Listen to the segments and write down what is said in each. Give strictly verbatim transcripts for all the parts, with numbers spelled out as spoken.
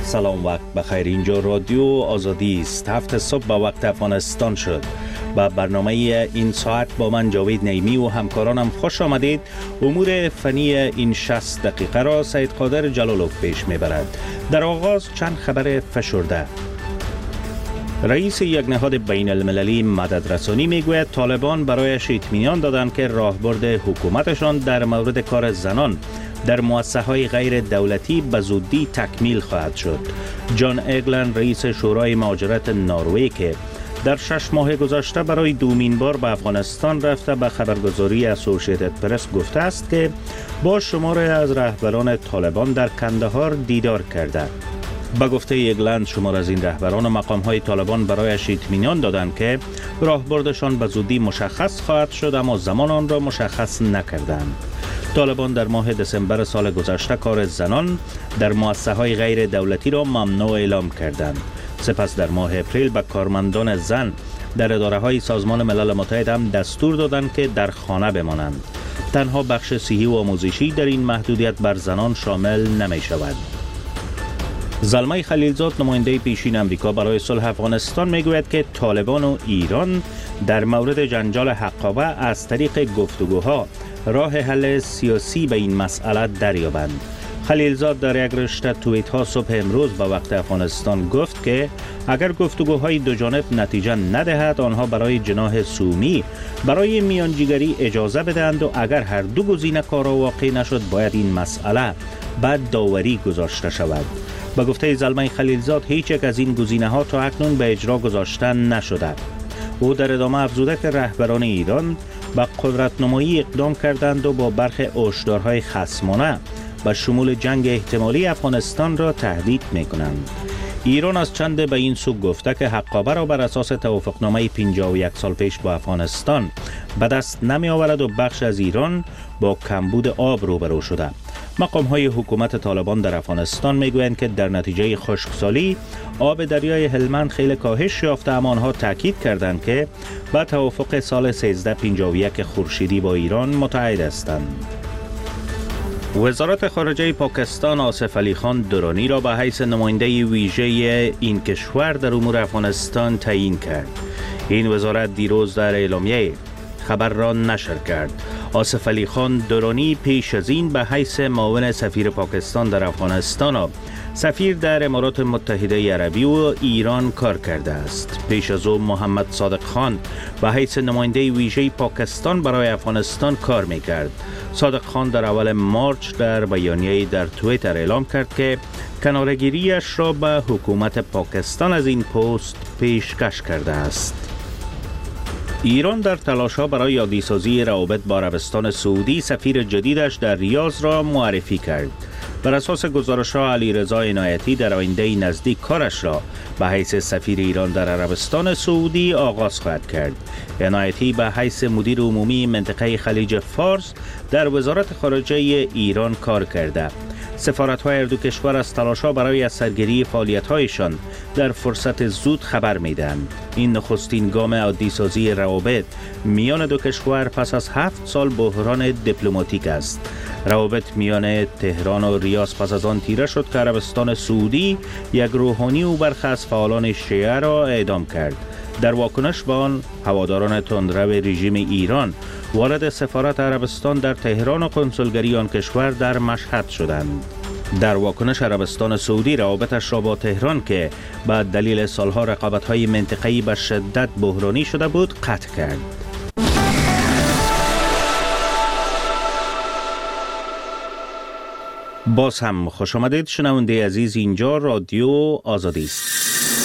سلام، وقت بخیر. اینجا رادیو آزادی است. هفت صبح به وقت افغانستان شد. با برنامه این ساعت با من جاوید نعیمی و همکارانم خوش آمدید. امور فنی این شصت دقیقه را سید قادر جلالوف پیش میبرد. در آغاز چند خبر فشرده. رئیس یک نهاد بین المللی مددرسانی میگوید طالبان برایش اطمینان دادند که راهبرد حکومتشان در مورد کار زنان در مؤسسه‌های غیر دولتی به زودی تکمیل خواهد شد. جان ایگلن رئیس شورای مهاجرت نروژ که در شش ماه گذشته برای دومین بار به افغانستان رفته به خبرگزاری اسوسییتد پرس گفته است که با شماری از رهبران طالبان در کندهار دیدار کرده. با گفته ایگلند شمار از این رهبران و مقام‌های طالبان برایش اطمینان دادند که راهبردشان به زودی مشخص خواهد شد، اما زمان آن را مشخص نکردند. طالبان در ماه دسامبر سال گذشته کار زنان در مؤسسه‌های غیر دولتی را ممنوع اعلام کردند. سپس در ماه اپریل به کارمندان زن در اداره‌های سازمان ملل متحد هم دستور دادند که در خانه بمانند. تنها بخش صحی و آموزشی در این محدودیت بر زنان شامل نمی شود. زلمه خلیلزاد نماینده پیشین امریکا برای صلح افغانستان میگوید که طالبان و ایران در مورد جنجال حقابه از طریق گفتگوها راه حل سیاسی به این مسئله دریابند. خلیلزاد در یک رشته توییت ها صبح امروز به وقت افغانستان گفت که اگر گفتگوهای دو جانب نتیجه ندهد آنها برای جناح سومی برای میانجیگری اجازه بدهند و اگر هر دو گزینه کارا واقع نشد باید این مسئله بعد داوری گذاشته شود. با گفته زلمه خلیلزاد هیچ یک از این گزینه ها تا اکنون به اجرا گذاشته نشده. او در ادامه افزوده که رهبران ایران با قدرت نمایی اقدام کردند و با برخی هشدارهای خصمانه به شمول جنگ احتمالی افغانستان را تهدید می کنند. ایران از چند به این سو گفته که حقابه را بر اساس توافقنامه پنجاه و یک سال پیش با افغانستان به دست نمی آورد و بخش از ایران با کمبود آب روبرو شده. مقام های حکومت طالبان در افغانستان می گویند که در نتیجه خشکسالی آب دریای هلمند خیلی کاهش یافته، اما آنها تاکید کردند که با توافق سال سیزده پنجاه و یک خورشیدی با ایران متعهد هستند. وزارت خارجه پاکستان آصف علی خان درانی را به حیث نماینده ویژه این کشور در امور افغانستان تعیین کرد. این وزارت دیروز در اعلامیه خبر را نشر کرد. آصف علی خان درانی پیش از این به حیث معاون سفیر پاکستان در افغانستان و سفیر در امارات متحده عربی و ایران کار کرده است. پیش از او محمد صادق خان به حیث نماینده ویژه پاکستان برای افغانستان کار میکرد. صادق خان در اول مارچ در بیانیه‌ای در توییتر اعلام کرد که کناره‌گیری‌اش را به حکومت پاکستان از این پست پیشکش کرده است. ایران در تلاش‌ها برای یادیسازی روابط با عربستان سعودی سفیر جدیدش در ریاض را معرفی کرد. بر اساس گزارش‌ها علیرضا عنایتی در آینده نزدیک کارش را به حیث سفیر ایران در عربستان سعودی آغاز خواهد کرد. عنایتی به حیث مدیر عمومی منطقه خلیج فارس در وزارت خارجه ایران کار کرده. سفارت‌های هر دو کشور از تلاش‌ها برای از سرگیری فعالیت‌هایشان در فرصت زود خبر می‌دهند. این نخستین گام عادی‌سازی روابط میان دو کشور پس از هفت سال بحران دیپلماتیک است. روابط میان تهران و ریاض پس از آن تیره شد که عربستان سعودی یک روحانی و برخی از فعالان شیعه را اعدام کرد. در واکنش به آن هواداران تندرو رژیم ایران وارد سفارت عربستان در تهران و کنسولگری آن کشور در مشهد شدند. در واکنش عربستان سعودی روابطش را با تهران که به دلیل سالها رقابت‌های منطقه‌ای به شدت بحرانی شده بود قطع کرد. باز هم خوش آمدید شنونده عزیز، اینجا رادیو آزادی است.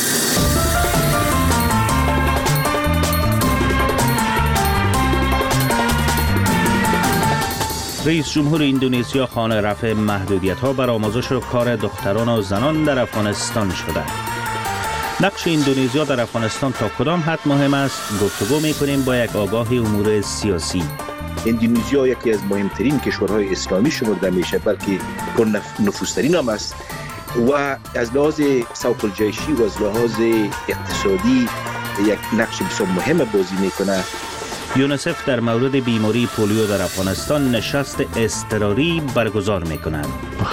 رئیس جمهور اندونزیا خواهان رفع محدودیت‌ها بر آموزش و کار دختران و زنان در افغانستان شده. نقش اندونزیا در افغانستان تا کدام حد مهم است؟ گفتگو می‌کنیم با یک آگاه امور سیاسی. اندونزیا یکی از مهمترین کشورهای اسلامی شمرده میشه، بلکه پر نفوذترین هم است و از لحاظ سوق الجیشی و از لحاظ اقتصادی یک نقش بسیار مهم بازی میکنه. یونیسف در مورد بیماری پولیو در افغانستان نشست اضطراری برگزار می‌کند.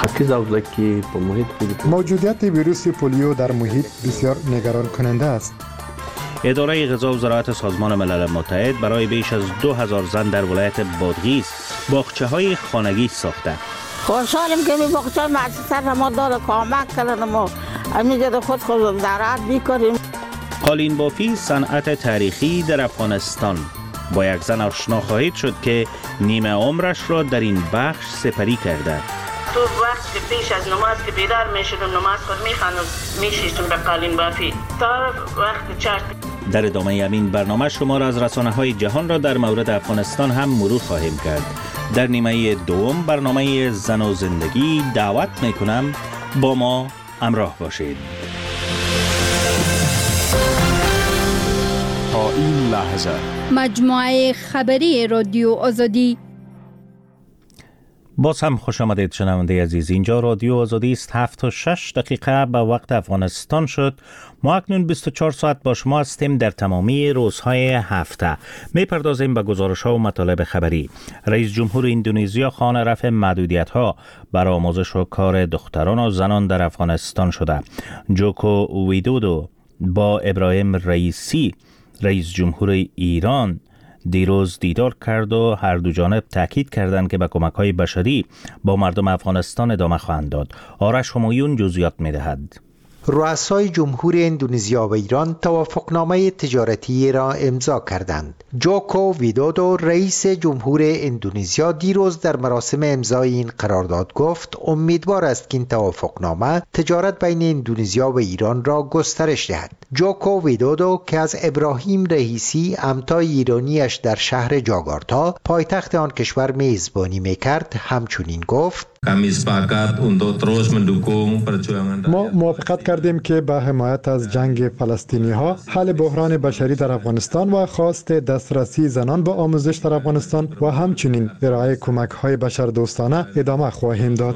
موجودیت ویروس پولیو در محیط بسیار نگران کننده است. اداره غذا و زراعت سازمان ملل متحد برای بیش از دو هزار زن در ولایت بادغیس باغچه‌های خانگی ساخته. خوشحالیم که می باغچه مؤسسه ما داره کمک کردن ما امیجاد خود خود زراعت میکنیم. قالین بافی صنعت تاریخی در افغانستان. با یک زن آشنا خواهید شد که نیمه عمرش را در این بخش سپری کرده. تو وقت که پیش از نماز که بیدار میشدم نماز خود میخواندم میشیشتم به قالین بافی تا وقت چرت. در ادامه همین برنامه شما را از رسانه‌های جهان را در مورد افغانستان هم مرور خواهیم کرد. در نیمه دوم برنامه زن و زندگی دعوت میکنم با ما همراه باشید. تا این لحظه مجموعه خبری رادیو آزادی. باز هم خوش آمدید شنونده عزیز. اینجا رادیو آزادی است. هفت و شش دقیقه به وقت افغانستان شد. ما اکنون بیست و چهار ساعت با شما هستیم در تمامی روزهای هفته. می پردازیم به گزارش ها و مطالب خبری. رئیس جمهور اندونزیا خواهان رفع محدودیت ها بر آموزش و کار دختران و زنان در افغانستان شده. جوکو ویدودو با ابراهیم رئیسی رئیس جمهور ایران دیروز دیدار کرد و هر دو جانب تاکید کردند که به کمک‌های بشری با مردم افغانستان ادامه خواهند داد. آرش همایون جزئیات می‌دهد. رؤسای جمهور اندونزیا و ایران توافقنامه تجارتی را امضا کردند. جوکو ویدودو رئیس جمهور اندونزیا دیروز در مراسم امضای این قرارداد گفت امیدوار است که این توافقنامه تجارت بین اندونزیا و ایران را گسترش دهد. جوکو ویدودو که از ابراهیم رئیسی همتای ایرانیش در شهر جاکارتا پایتخت آن کشور میزبانی میکرد همچنین گفت ما موافقت کردیم که به حمایت از جنگ فلسطینی ها، حل بحران بشری در افغانستان و خواست دسترسی زنان به آموزش در افغانستان و همچنین ارائه کمک های بشردوستانه ادامه خواهیم داد.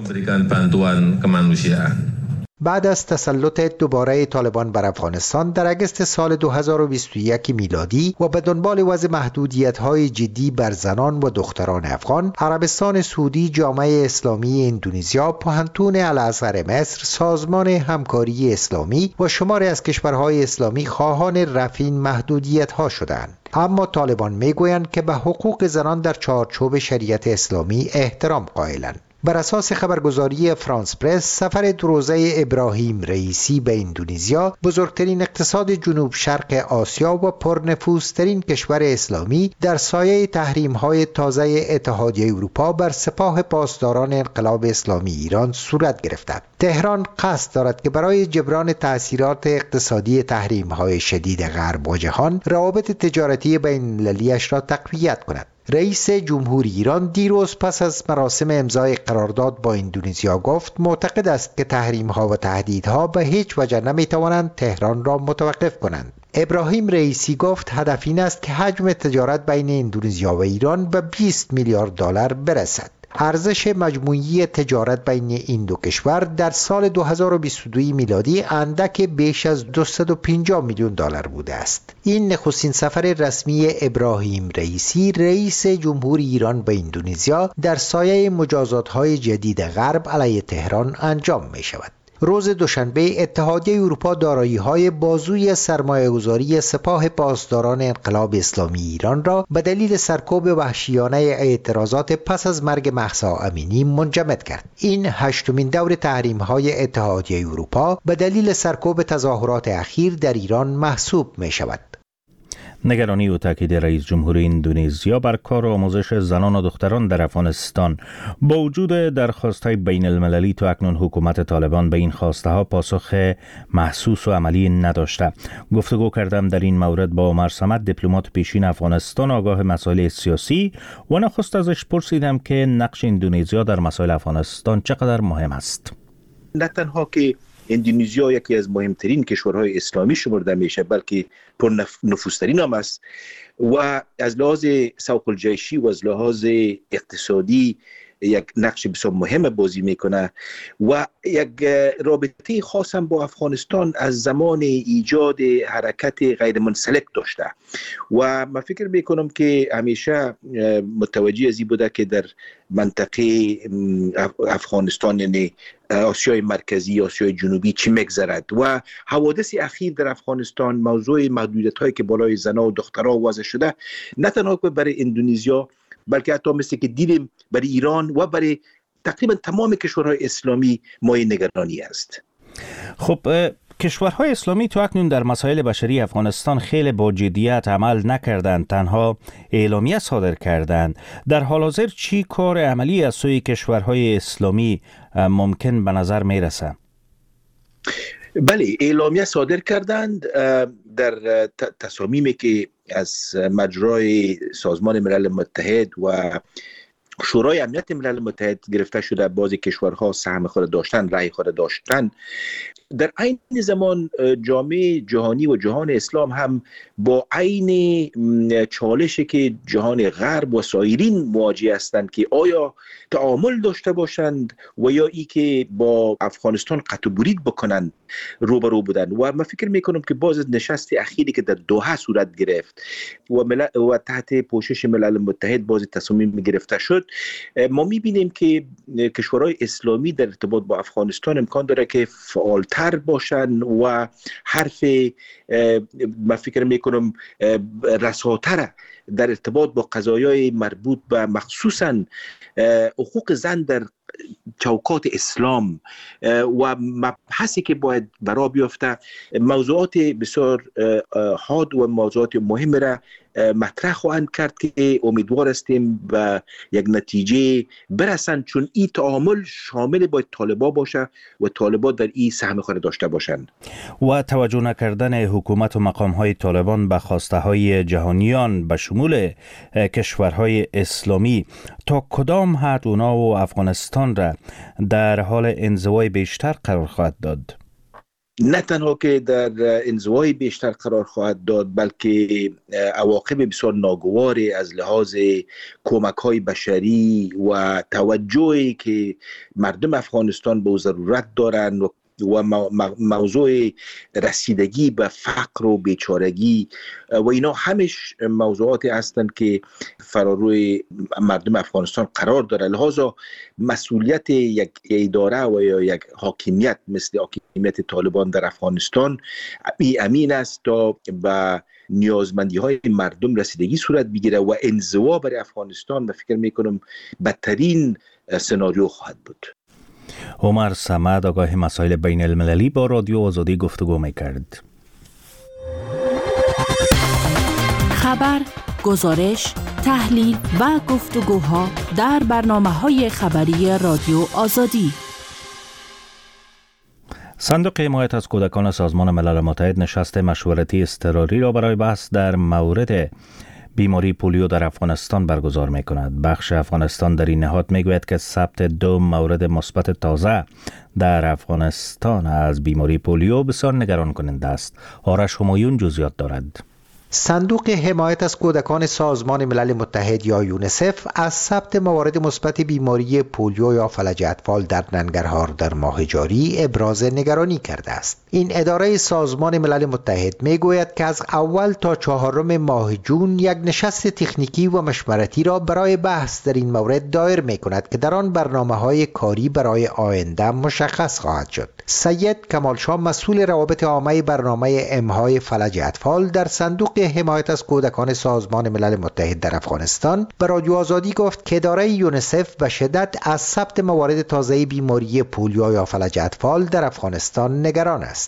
بعد از تسلط دوباره طالبان بر افغانستان در اگست سال دو هزار و بیست و یک میلادی و به دنبال وضع محدودیت‌های جدی بر زنان و دختران افغان، عربستان سعودی، جامعه اسلامی اندونزیا، پوهنتون الازهر مصر، سازمان همکاری اسلامی و شماری از کشورهای اسلامی خواهان رفع این محدودیت‌ها شدند. اما طالبان میگویند که به حقوق زنان در چارچوب شریعت اسلامی احترام قائلند. بر اساس خبرگزاری فرانس پرس، سفر دو روزه ابراهیم رئیسی به اندونزیا، بزرگترین اقتصاد جنوب شرق آسیا و پرنفوذترین کشور اسلامی، در سایه تحریم‌های تازه اتحادیه اروپا بر سپاه پاسداران انقلاب اسلامی ایران صورت گرفت. تهران قصد دارد که برای جبران تأثیرات اقتصادی تحریم‌های شدید غرب و جهان، روابط تجارتی بین‌المللی‌اش را تقویت کند. رئیس جمهور ایران دیروز پس از مراسم امضای قرارداد با اندونزیا گفت معتقد است که تحریم‌ها و تهدیدها به هیچ وجه نمی‌توانند تهران را متوقف کنند. ابراهیم رئیسی گفت هدف این است که حجم تجارت بین اندونزیا و ایران به بیست میلیارد دلار برسد. ارزش مجموعی تجارت بین این دو کشور در سال دو هزار و بیست و دو میلادی اندک بیش از دویست و پنجاه میلیون دلار بوده است. این نخستین سفر رسمی ابراهیم رئیسی رئیس جمهور ایران به اندونزیا در سایه مجازات‌های جدید غرب علیه تهران انجام می شود. روز دوشنبه اتحادیه اروپا دارایی‌های بازوی سرمایه‌گذاری سپاه پاسداران انقلاب اسلامی ایران را به دلیل سرکوب وحشیانه اعتراضات پس از مرگ مهسا امینی منجمد کرد. این هشتمین دور تحریم‌های اتحادیه اروپا به دلیل سرکوب تظاهرات اخیر در ایران محسوب می‌شود. نگرانی و تاکید رئیس جمهور اندونزیا بر کار و آموزش زنان و دختران در افغانستان. با وجود درخواست‌های بین المللی، تا اکنون حکومت طالبان به این خواسته‌ها پاسخ محسوس و عملی نداشته. گفتگو کردم در این مورد با عمر صمد، دیپلمات پیشین افغانستان آگاه مسائل سیاسی، و نخست ازش پرسیدم که نقش اندونزیا در مسائل افغانستان چقدر مهم است. نه تنها که اندونزیا یکی از مهمترین کشورهای اسلامی شمرده میشه، بلکه پر نفوذترین هم است و از لحاظ سوق الجیشی و از لحاظ اقتصادی یک نقش بسیار مهم بازی میکنه و یک رابطه خاص هم با افغانستان از زمان ایجاد حرکت غیر منسلک داشته و من فکر میکنم که همیشه متوجه ازی بوده که در منطقه افغانستان یعنی آسیای مرکزی، آسیای جنوبی چی میگذرد و حوادث اخیر در افغانستان، موضوع محدودیت هایی که بالای زنها و دخترها وضع شده، نه تنها برای اندونزیا بلکه حتی مثل که دیدیم برای ایران و برای تقریبا تمام کشورهای اسلامی مایه نگرانی است. خب کشورهای اسلامی تو اکنون در مسائل بشری افغانستان خیلی با جدیت عمل نکردند، تنها اعلامیه صادر کردند. در حال حاضر چی کار عملی از سوی کشورهای اسلامی ممکن به نظر میرسه؟ بله، اعلامیه صادر کردند در تصامیمی که از مجرای سازمان ملل متحد و شورای امنیت ملل متحد گرفته شده. بعضی کشورها سهم خود داشتن، رأی خود داشتن. در عین زمان جامعه جهانی و جهان اسلام هم با عین چالشی که جهان غرب و سایرین مواجه هستند که آیا تعامل داشته باشند و یا ای که با افغانستان قطع و برید بکنند روبرو بودند. و من فکر میکنم که باز نشست اخیری که در دوحه صورت گرفت و, مل... و تحت پوشش ملل متحد باز تصمیم گرفته شد، ما میبینیم که کشورهای اسلامی در ارتباط با افغانستان امکان داره که فعالتر باشن و حرف من فکر میکنم رساتر در ارتباط با قضایای مربوط به مخصوصاً حقوق زن در چوکات اسلام و مبحثی که باید برا بیافته، موضوعات بسیار حاد و موضوعات مهم را مطرح خواهند کرد که امیدوار هستیم به یک نتیجه برسند، چون این تعامل شامل باید طالبا باشه و طالبا در این سهم خود داشته باشند. و توجه نکردن حکومت و مقام‌های طالبان به خواسته‌های جهانیان به شمول کشورهای اسلامی تا کدام حد اونا و افغانستان را در حال انزوای بیشتر قرار خواهد داد؟ نه تنها که در انزوای بیشتر قرار خواهد داد، بلکه عواقب بسیار ناگواری از لحاظ کمک‌های بشری و توجهی که مردم افغانستان به ضرورت دارند و و موضوع رسیدگی به فقر و بیچارگی و اینا همش موضوعاتی هستند که فراروی مردم افغانستان قرار داره. لحاظا مسئولیت یک اداره و یا یک حاکمیت مثل حاکمیت طالبان در افغانستان امین است تا به نیازمندی های مردم رسیدگی صورت بگیره و انزوا برای افغانستان من فکر میکنم بدترین سناریو خواهد بود. عمر صمد، آگاه مسائل بین المللی، با رادیو آزادی گفتگو میکرد. خبر، گزارش، تحلیل و گفتگوها در برنامه‌های خبری رادیو آزادی. صندوق حمایت از کودکان سازمان ملل متحد نشست مشورتی اضطراری را برای بحث در مورد بیماری پولیو در افغانستان برگزار می کند. بخش افغانستان در این نهاد می گوید که ثبت دو مورد مثبت تازه در افغانستان از بیماری پولیو بسیار نگران کننده است. آرش همایون جزئیات دارد. صندوق حمایت از کودکان سازمان ملل متحد یا یونیسف از ثبت موارد مثبت بیماری پولیو یا فلج اطفال در ننگرهار در ماه جاری ابراز نگرانی کرده است. این اداره سازمان ملل متحد میگوید که از اول تا چهارم ماه جون یک نشست تکنیکی و مشورتی را برای بحث در این مورد دایر می کند که در آن برنامه‌های کاری برای آینده مشخص خواهد شد. سید کمالشاه، مسئول روابط عامه برنامه امهای فلج اطفال در صندوق حمایت از کودکان سازمان ملل متحد در افغانستان، به رادیو آزادی گفت که اداره یونیسف به شدت از ثبت موارد تازه بیماری پولیو یا فلج اطفال در افغانستان نگران است.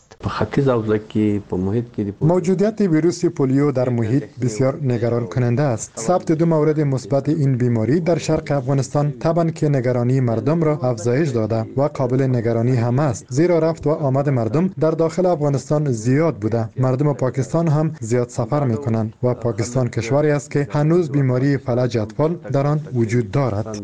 موجودیت ویروس پولیو در محیط بسیار نگران کننده است. ثبت دو مورد مثبت این بیماری در شرق افغانستان طبعاً که نگرانی مردم را افزایش داده و قابل نگرانی هم است، زیرا رفت و آمد مردم در داخل افغانستان زیاد بوده. مردم پاکستان هم زیاد سفر می کنند و پاکستان کشوری است که هنوز بیماری فلج اطفال در آن وجود دارد.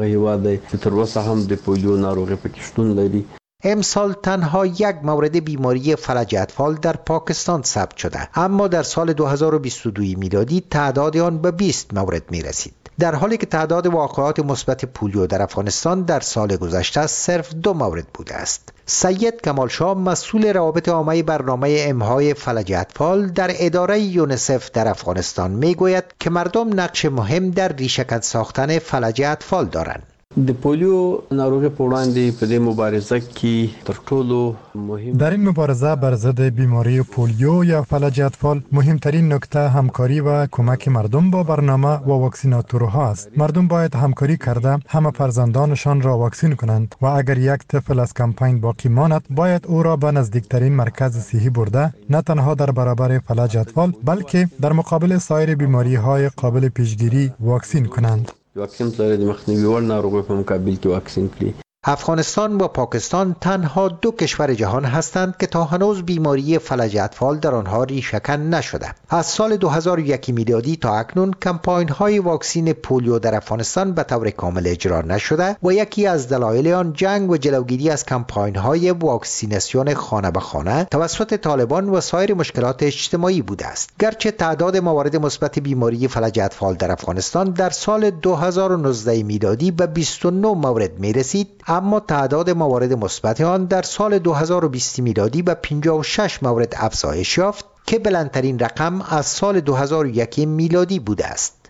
امسال تنها یک مورد بیماری فلج اطفال در پاکستان ثبت شده، اما در سال دو هزار و بیست و دو میلادی تعداد آن به بیست مورد می رسید. در حالی که تعداد واقعات مثبت پولیو در افغانستان در سال گذشته صرف دو مورد بوده است. سید کمال شاه مسئول روابط عامه برنامه امهای فلج اطفال در اداره یونیسف در افغانستان میگوید که مردم نقش مهم در ریشه‌کن ساختن فلج اطفال دارند. د پولیو ناروغي په وړاندې په دې مبارزه کې تر ټولو مهم در این مبارزه بر ضد بیماری پولیو یا فلج اطفال مهمترین نکته همکاری و کمک مردم با برنامه و واکسیناتورها است. مردم باید همکاری کرده همه فرزندانشان را واکسین کنند و اگر یک طفل از کمپین باقی ماند باید او را به نزدیکترین مرکز صحی برده نه تنها در برابر فلج اطفال بلکه در مقابل سایر بیماری های قابل پیشگیری واکسین کنند. واکسین لري د مخنیوي وړ ناروغیو په مقابل کې واکسین کړي. افغانستان و پاکستان تنها دو کشور جهان هستند که تا هنوز بیماری فلج اطفال در آنها ریشه‌کن نشده. از سال دو هزار و یک میلادی تا اکنون کمپاین های واکسین پولیو در افغانستان به طور کامل اجرا نشده و یکی از دلایل آن جنگ و جلوگیری از کمپاین های واکسیناسیون خانه به خانه توسط طالبان و سایر مشکلات اجتماعی بوده است. گرچه تعداد موارد مثبت بیماری فلج اطفال در افغانستان در سال دو هزار و نوزده میلادی به بیست و نه مورد می رسید، اما تعداد موارد مثبت آن در سال دو هزار و بیست میلادی به پنجاه و شش مورد افزایش یافت که بلندترین رقم از سال دو هزار و یک میلادی بوده است.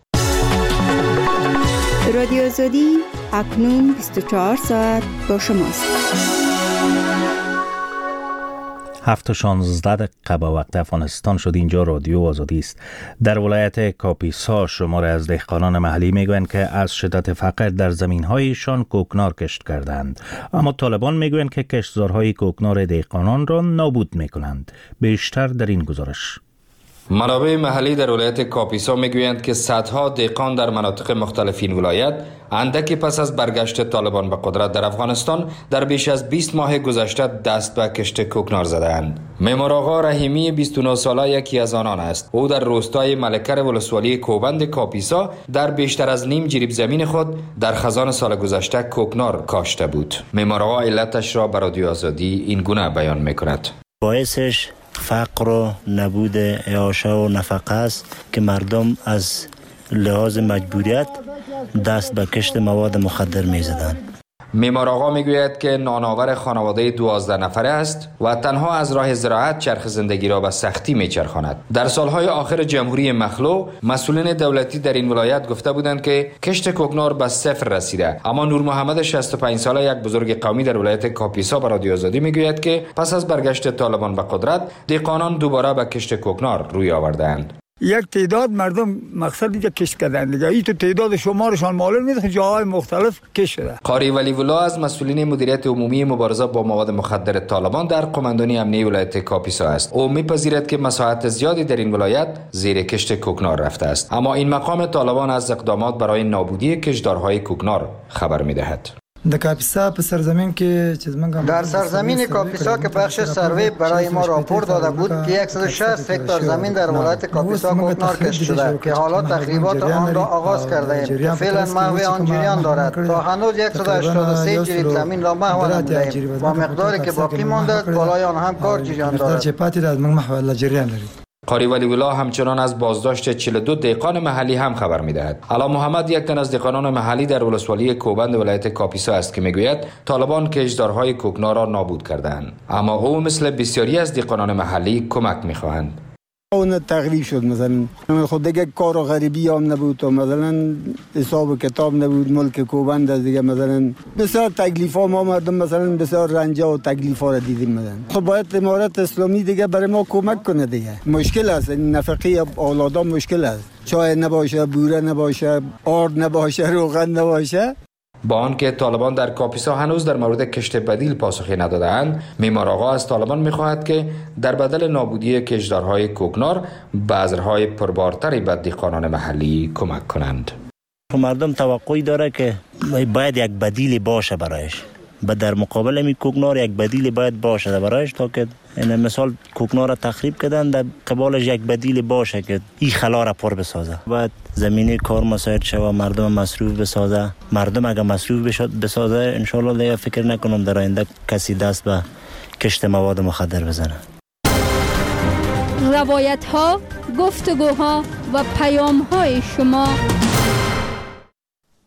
رادیو آزادی اکنون بیست و چهار ساعت با شماست. هفت و شانزده دقیقه با وقت افغانستان شد. اینجا رادیو آزادی است. در ولایت کاپیسا شماری از دهقانان محلی میگویند که از شدت فقر در زمین‌هایشان کوکنار کشت کردند، اما طالبان میگویند که کشتزارهای کوکنار دهقانان را نابود میکنند. بیشتر در این گزارش. منابع محلی در ولایت کاپیسا میگویند که صدها دهقان در مناطق مختلف این ولایت اندکی پس از برگشت طالبان به قدرت در افغانستان در بیش از بیست ماه گذشته دست به کشت کوکنار زدند. معمار آقا رحیمی بیست و نه ساله یکی از آنان است. او در روستای ملکر ولسوالی کوبند کاپیسا در بیشتر از نیم جریب زمین خود در خزان سال گذشته کوکنار کاشته بود. معمار آقا علتش را بر رادیو آزادی این گونه بیان میکند. باعثش فقر و نبود اعاشه و نفقه است که مردم از لحاظ مجبوریت دست به کشت مواد مخدر می زدند. معمار آقا میگوید که نانآور خانواده دوازده نفره است و تنها از راه زراعت چرخ زندگی را به سختی میچرخاند. در سالهای آخر جمهوری مخلوع مسئولین دولتی در این ولایت گفته بودند که کشت کوکنار به صفر رسیده، اما نور محمد شصت و پنج ساله یک بزرگ قومی در ولایت کاپیسا به رادیو آزادی میگوید که پس از برگشت طالبان به قدرت دهقانان دوباره به کشت کوکنار روی آوردند. یک تعداد مردم مقصد دیگه کشت کردن دیگه، این تو تعداد شمارشان معلوم نیست که جاهای مختلف کشت شده. قاری ولی ولا از مسئولین مدیریت عمومی مبارزه با مواد مخدر طالبان در قماندانی امنیه ولایت کاپیسا است. او میپذیرد که مساحت زیادی در این ولایت زیر کشت کوکنار رفته است، اما این مقام طالبان از اقدامات برای نابودی کشتزارهای کوکنار خبر میدهد. در سرزمین کاپیسا که بخش سروی برای ما راپور داده بود که صد و شصت هکتار زمین در ولایت کاپیسا کوکنار کشت شده که حالا تخریبات آن را آغاز کرده ایم. فعلا محو آن جریان دارد. تا هنوز صد و هشتاد و سه جریب زمین را محو نموده ایم. با مقداری که باقی مانده بالای آن هم کار جریان دارد. قاری ولی ولا همچنان از بازداشت چهل و دو دهقان محلی هم خبر میدهد. علا محمد یک تن از دهقانان محلی در ولسوالی کوبند ولایت کاپیسا است که میگوید طالبان کشتزارهای کوکنار را نابود کردند، اما او مثل بسیاری از دهقانان محلی کمک میخواهند. اون تغریب شد، مثلا خود دیگه کار و غریبی هم نبود و مثلا حساب و کتاب نبود، ملک کوبند دیگه مثلا بسیار تکلیف ها ما مردم مثلا بسیار رنجا و تکلیف ها را دیدیم. مثلا خب باید امارت اسلامی دیگه برای ما کمک کنه دیگه. مشکل است، نفقه اولادان مشکل است، چای نباشه، بوره نباشه، آرد نباشه، روغن نباشه. با آنکه طالبان در کاپیسا هنوز در مورد کشت بدیل پاسخی ندادند، معمار آقا از طالبان می‌خواهد که در بدل نابودی کشتزارهای کوکنار بذرهای پربارتری به دهقانان محلی کمک کنند. مردم توقعی داره که باید یک بدیل باشه برایش، و در مقابل می کوکنار یک بدیل باید باشه برایش، تا که این مثال کوکنار را تخریب کردن در قبالش یک بدیل باشه که این خلا را پر بسازه. باید زمینه کار مساعد شود، مردم مصروف بسازه. مردم اگر مصروف بسازه انشالله دیگه فکر نکنم در آینده کسی دست به کشت مواد مخدر بزنه. روایت ها، گفتگوها و پیام های شما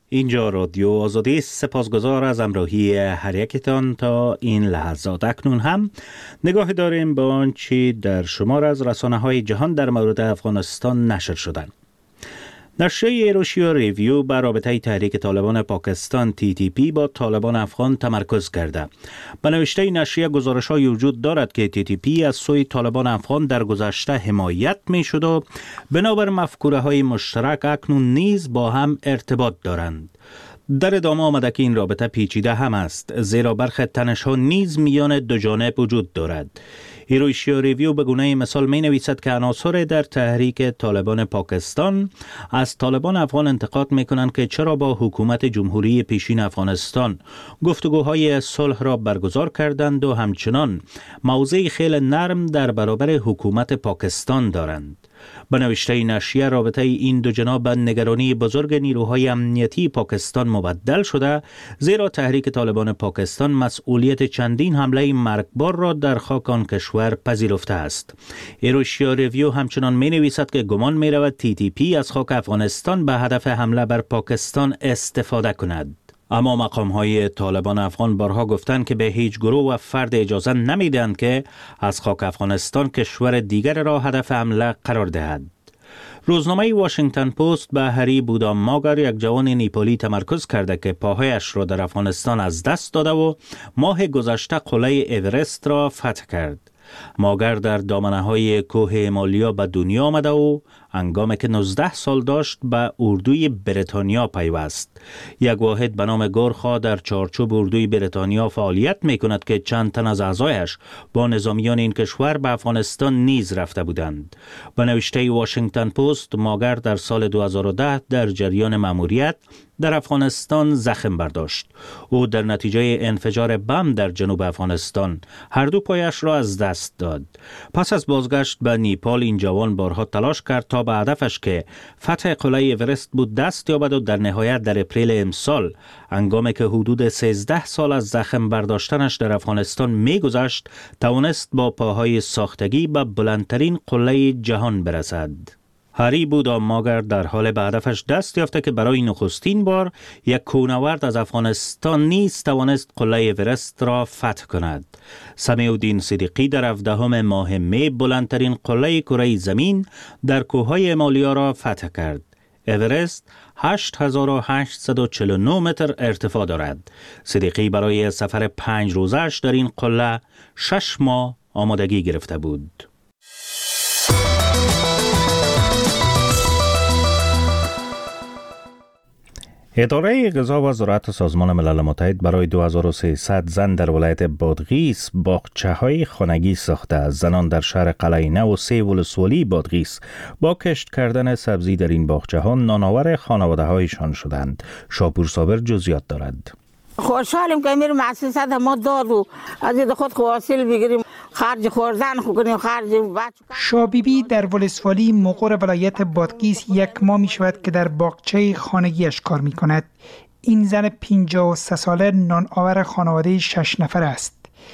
اینجا رادیو آزادی است. سپاسگزار از همراهی هر یکتان تا این لحظات. اکنون هم نگاه داریم به آنچه در شمار از رسانه‌های جهان در مورد افغانستان نشر شدند. نشریه ایروشیا ریویو بر رابطه تحریک طالبان پاکستان تی تی پی با طالبان افغان تمرکز کرده. به نوشته نشریه گزارش‌هایی وجود دارد که تی تی پی از سوی طالبان افغان در گذشته حمایت می‌شد و بنابر مفکوره‌های مشترک اکنون نیز با هم ارتباط دارند. در ادامه آمده که این رابطه پیچیده هم است، زیرا برخی تنش‌ها نیز میان دو جانب وجود دارد. ایروشیا ریویو به گونه مثال می نویسد که عناصر در تحریک طالبان پاکستان از طالبان افغان انتقاد می کنند که چرا با حکومت جمهوری پیشین افغانستان گفتگوهای صلح را برگزار کردند و همچنان موضع خیلی نرم در برابر حکومت پاکستان دارند. به نوشته نشریه رابطه این دو جناح به نگرانی بزرگ نیروهای امنیتی پاکستان مبدل شده، زیرا تحریک طالبان پاکستان مسئولیت چندین حمله مرگبار را در خاک آن کشور پذیرفته است. ایروشیا ریویو همچنان می نویسد که گمان می رود تی تی پی از خاک افغانستان به هدف حمله بر پاکستان استفاده کند. اما مقام‌های طالبان افغان بارها گفتند که به هیچ گروه و فرد اجازه نمیدهند که از خاک افغانستان کشور دیگر را هدف حمله قرار دهد. روزنامه واشنگتن پست به هری بودام ماگر، یک جوان نیپالی، تمرکز کرده که پاهایش را در افغانستان از دست داده و ماه گذشته قله اورست را فتح کرد. ماگر در دامنه‌های کوه هیمالیا به دنیا آمده و هنگامی که نوزده سال داشت به اردوی بریتانیا پیوست. یک واحد به نام گورخا در چارچوب اردوی بریتانیا فعالیت می کند که چند تن از اعضایش با نظامیان این کشور به افغانستان نیز رفته بودند. به نوشته واشنگتن پست، ماگر در سال دو هزار و ده در جریان مأموریت در افغانستان زخم برداشت. او در نتیجه انفجار بم در جنوب افغانستان هر دو پایش را از دست داد. پس از بازگشت به نیپال، این جوان بارها تلاش کرد تا به هدفش که فتح قله اورست بود دست یابد و در نهایت در اپریل امسال، هنگامی که حدود سیزده سال از زخم برداشتنش در افغانستان می‌گذشت، توانست با پاهای ساختگی به بلندترین قله جهان برسد. هری بودام ماگر در حال به هدفش دست یافته که برای نخستین بار یک کوهنورد از افغانستان نیز توانست قله اورست را فتح کند. سمیع الدین صدیقی در هفدهم ماه می بلندترین قله کره زمین در کوههای هیمالیا را فتح کرد. اورست هشت هزار و هشتصد و چهل و نه متر ارتفاع دارد. صدیقی برای سفر پنج روزش در این قله شش ماه آمادگی گرفته بود. اداره غذا و زراعت سازمان ملل متحد برای دو هزار و سیصد زن در ولایت بادغیس باغچه‌های خانگی ساخته. زنان در شهر قلعه نو و سه ولسوالی بادغیس با کشت کردن سبزی در این باغچه‌ها نانآور خانواده‌هایشان شدند. شاپور صابر جزئیات دارد. خوشحالیم که امیر مؤسسه ما داد و از این خود حاصل بگیریم، خرج خوردن کنیم، خرج بچه. شابیبی در ولسوالی مقر ولایت بادغیس یک ماه می شود که در باغچه خانگیش کار می کند. این زن پنجاه و سه ساله نان آور خانواده شش نفر است.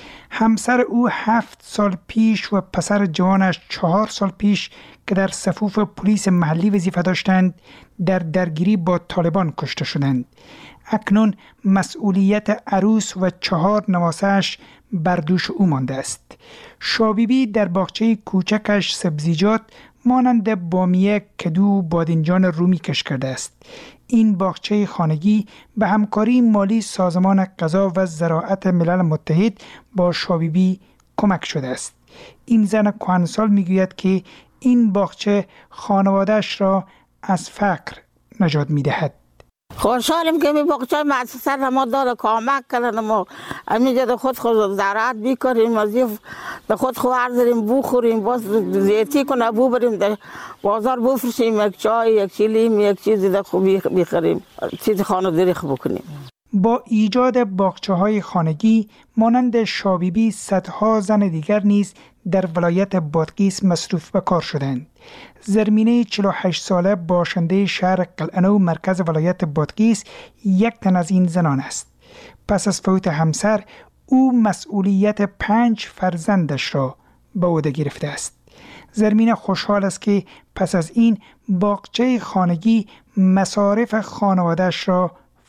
همسر او هفت سال پیش و پسر جوانش چهار سال پیش که در صفوف پلیس محلی وظیفه داشتند در درگیری با طالبان کشته شدند. اکنون مسئولیت عروس و چهار نواسه‌اش بر دوش او مانده است. شابیبی در باغچه کوچکش سبزیجات مانند بامیه، کدو، بادنجان رومی کشت کرده است. این باغچه خانگی به همکاری مالی سازمان غذا و زراعت ملل متحد با شابیبی کمک شده است. این زن کهنسال میگوید که این باغچه خانواده‌اش را از فقر نجات میدهد. خوشحالیم که می باغچه مؤسسه ما داره کمک کردن، ما همینجا خود خود زراعت بیکاریم، از به خود خورد داریم بخوریم، باز زیتی کنه بو بریم در بازار بفروشیم، یک چای، یک چیلیم، یک چیزی در خوبی بخریم، چیز خانه‌داری خوب کنیم. با ایجاد باغچه‌های خانگی مانند شابیبی صدها زن دیگر نیز در ولایت بادغیس مصروف به کار شدند. زرمینه چهل و هشت ساله باشنده شهر قلعه نو مرکز ولایت بادغیس یک تن از این زنان است. پس از فوت همسر او مسئولیت پنج فرزندش را به عهده گرفته است. زرمینه خوشحال است که پس از این باغچه خانگی مصارف خانواده‌اش را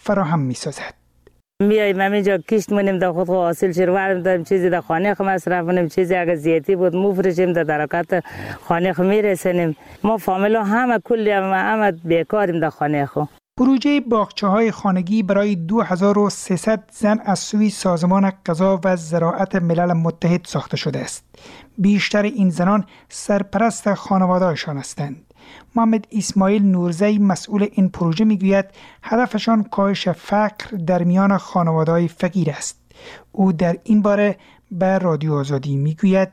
فراهم می سازد. میایم همینجا کشت مونیم در خود حاصل شروع داریم، چیزی در خانه خود مصرف کنیم، چیزی اگر زیادی بود مفرشیم در درکات خانه خود میرسونیم. ما فامیلا همه کلی همه, همه بیکاریم در خانه خود. پروژه باغچه‌های خانگی برای دو هزار و سیصد زن از سوی سازمان غذا و زراعت ملل متحد ساخته شده است. بیشتر این زنان سرپرست خانواده‌شان هستند. محمد اسماعیل نورزی مسئول این پروژه میگوید هدفشان کاهش فقر در میان خانواده‌های فقیر است. او در این باره به رادیو آزادی میگوید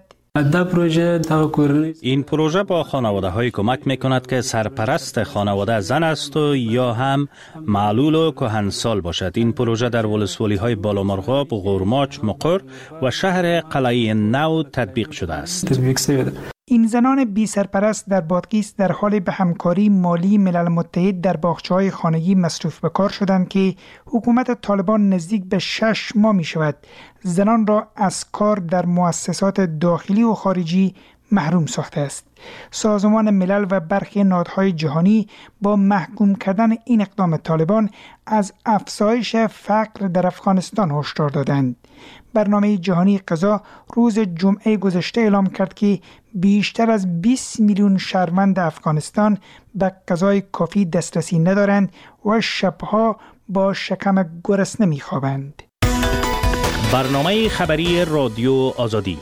این پروژه با خانواده های کمک می کند که سرپرست خانواده زن است و یا هم معلول و کهنسال باشد. این پروژه در ولسوالی های بالامرغاب، غورماچ، مقر و شهر قلعه نو تطبیق شده است. این زنان بی سرپرست در بادغیس در حال به همکاری مالی ملل متحد در باغچه‌های خانگی مصروف به کار شدند که حکومت طالبان نزدیک به شش ماه می شود زنان را از کار در مؤسسات داخلی و خارجی محروم ساخته است. سازمان ملل و برخی نهادهای جهانی با محکوم کردن این اقدام طالبان از افزایش فقر در افغانستان هشدار دادند. برنامه جهانی غذا روز جمعه گذشته اعلام کرد که بیشتر از بیست میلیون شهروند افغانستان به غذای کافی دسترسی ندارند و شبها با شکم گرسنه می‌خوابند. برنامه خبری رادیو آزادی.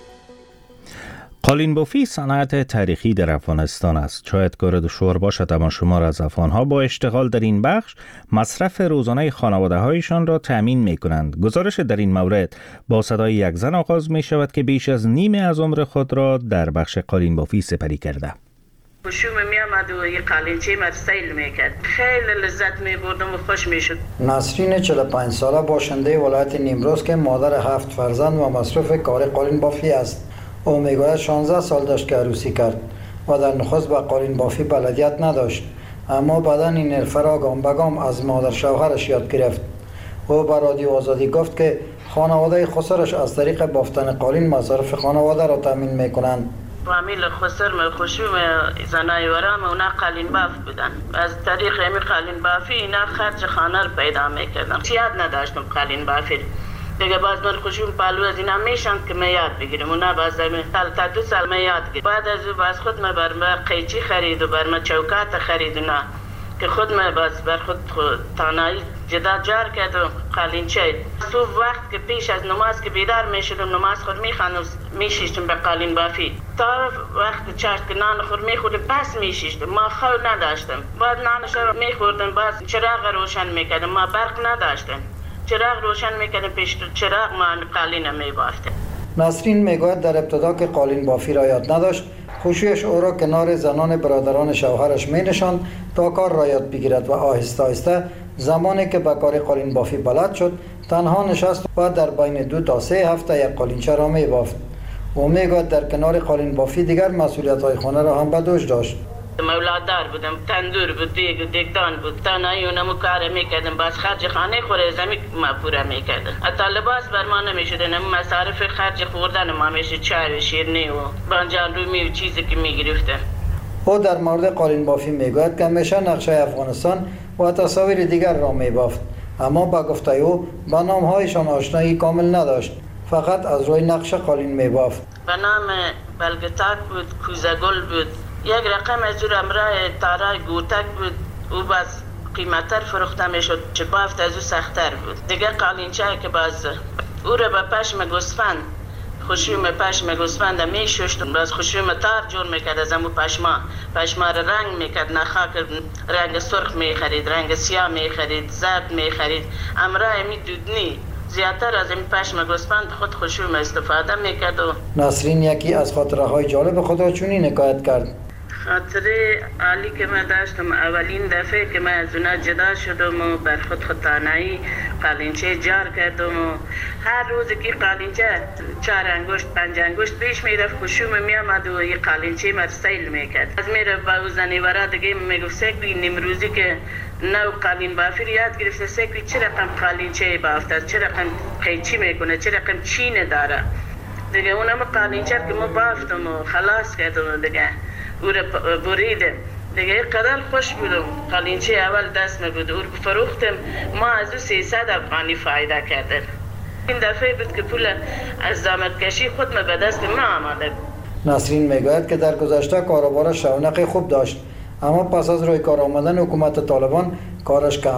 قالین بافی صنعت تاریخی در افغانستان است. شاید کار دشوار باشد اما شمار از افغان‌ها با اشتغال در این بخش مصرف روزانه خانواده‌هایشان را تأمین می‌کنند. گزارش در این مورد با صدای یک زن آغاز می‌شود که بیش از نیمه از عمر خود را در بخش قالین بافی سپری کرده. خوشم میامد و یه قالینچه مر سیل میکرد. خیلی لذت میبردم و خوش میشد. نسرین چهل و پنج ساله باشنده ولایت نیمروز که مادر هفت فرزند و مصروف کار قالین بافی است. او میگوید شانزده سال داشت که عروسی کرد و در نخست به قالین بافی بلدیت نداشت، اما بعدا این حرفه را گام به گام از مادر شوهرش یاد گرفت. او به رادیو آزادی گفت که خانواده خسرش از طریق بافتن قالین مصارف خانواده را تامین میکنند. فامیل خسر من خوشم زنای ورام اونا قالین باف بودن. از طریق همین قالین بافی اینا خرج خانه رو پیدا میکردم. یاد نداشتم قالین بافی. دیگه باز من خوشم پالو از اینا میشن که من یاد بگیرم. اونا باز سال تا دو سال من یاد گرفتم. بعد از او باز خود من بر من قیچی خرید و بر من چوکات خرید اونا که خود من باز بر خود تانایی جدا جار کرد و قالینچه. صبح وقت که پیش از نماز که بیدار میشدم نماز خود میخواندم میشیشتم به قالین بافی تا وقت چاشت که نان خود میخوردم پس میشیشتم. ما خو نداشتم. بعد نانش رو میخوردم باز چراغ روشن میکردم. ما برق نداشتم. چراغ روشن میکردم پیش چراغ ما قالین میبافتم. نسرین میگوید در ابتدا که قالین بافی را یاد نداشت، خوشیش او را کنار زنان برادران شوهرش می نشاند تا کار را یاد بگیرد و آهسته آهسته زمانی که به کار قالین بافی بلد شد تنها نشست و در بین دو تا سه هفته یک قالینچه را می بافت. او میگوید در کنار قالین بافی دیگر مسئولیت های خانه را هم به دوش داشت. مولاددار بودم، تندور بود، دیگ دیگدان بود، تنهایی اونمو کار میکردم، باز خرج خانه خوره زمی ما پورا میکردم. حتی لباس بر ما نمیشده، نمو مصارف خرج خوردن ما میشه، چای و شیرینی و بانجان رومی و چیزی که میگرفتم. او در مورد قالین بافی میگوید که همیشه نقشه افغانستان و تصاویر دیگر را میبافت، اما با گفته او با نامهایشان آشنایی کامل نداشت، فقط از روی نقشه قالین میبافت. به نام بلگتاک بود، کوزگل بود، یک رقم از او امراه تارای گوتک بود، او باز قیمتر فروخته میشد، چه بافت از او سختر بود. دیگه قالینچه که باز او را به پشم گوسفند، خشوم پشم گوسفند میشوشت، باز خشوم تار جور میکرد از امو پشما، پشما را رنگ میکرد، نخاک رنگ سرخ میخرید، رنگ سیاه میخرید، زرد میخرید. امراه می دودنی زیادتر از این پشم گوسفند خود خشوم استفاده میکرد. و نسرین یکی از خاطره های جالب خود را چنین حکایت کرد. خاطره عالی که من داشتم اولین دفعه که من از اونا جدا شدم و بر خود خود تانایی قالینچه جار کردم و هر روز که قالینچه چهار انگشت پنج انگشت پیش میرفت خشوم میامد و یه قالینچه مر سیل میکرد. از میره با او زنیواره دیگه میگفت سکوی نمروزی که نو قالین بافی رو یاد گرفته، سکوی چه رقم قالینچه بافته، چه رقم قیچی میکنه، چه رقم چینه داره. دیگه اونم قالینچه که ما بافتم و خلاص کردم دیگه او را بریده، دیگه قدر خوش بودم. قلینچه اول دست می بود اور فروختم، ما از او سیصد افغانی فایده کردن. این دفعه بود که پول از زحمت کشی خود ما به دست ما آمده. نسرین میگوید که در گذشته کاروبار شونق خوب داشت، اما پس از روی کار آمدن حکومت طالبان کارش کم